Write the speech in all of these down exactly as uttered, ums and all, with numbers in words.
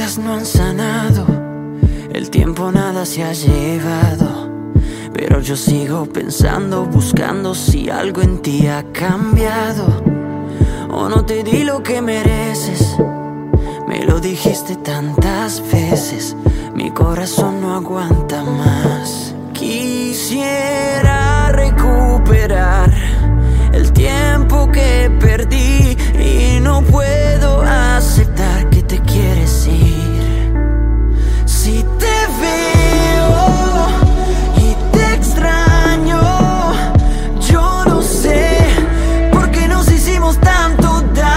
heridas no han sanado, el tiempo nada se ha llevado, pero yo sigo pensando, buscando si algo en ti ha cambiado. O no te di lo que mereces, me lo dijiste tantas veces, mi corazón no aguanta más. Quisiera recuperar el tiempo que perdí y no puedo aceptar que te quieres ir. Si te veo y te extraño, yo no sé por qué nos hicimos tanto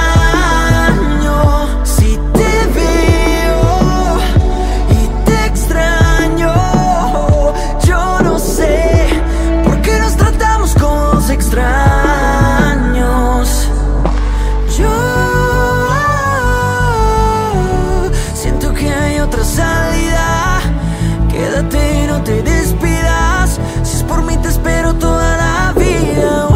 daño. Si te veo y te extraño, yo no sé por qué nos tratamos como dos extraños. Yo siento que hay otra salida. Quédate y no te despidas. Si es por mí te espero toda la vida.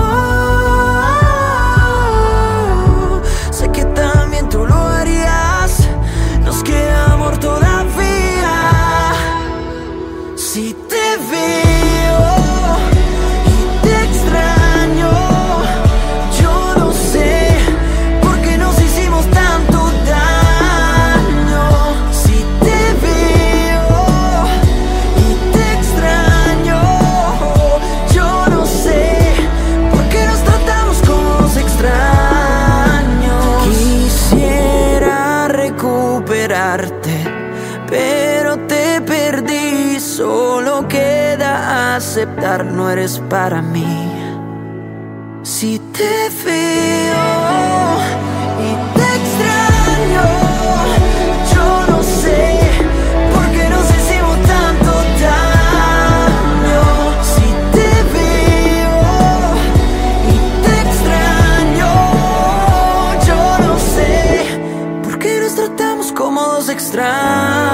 Oh, sé que también tú lo harías. Nos queda amor todavía. Si te veo y te extraño, yo no sé por qué nos hicimos tanto daño. Si te veo y te extraño, yo no sé por qué nos tratamos como dos extraños. Quisiera recuperarte, pero te perdí. Solo queda aceptar, no eres para mí. Si te veo y te extraño, yo no sé por qué nos hicimos tanto daño. Si te veo y te extraño, yo no sé por qué nos tratamos como dos extraños.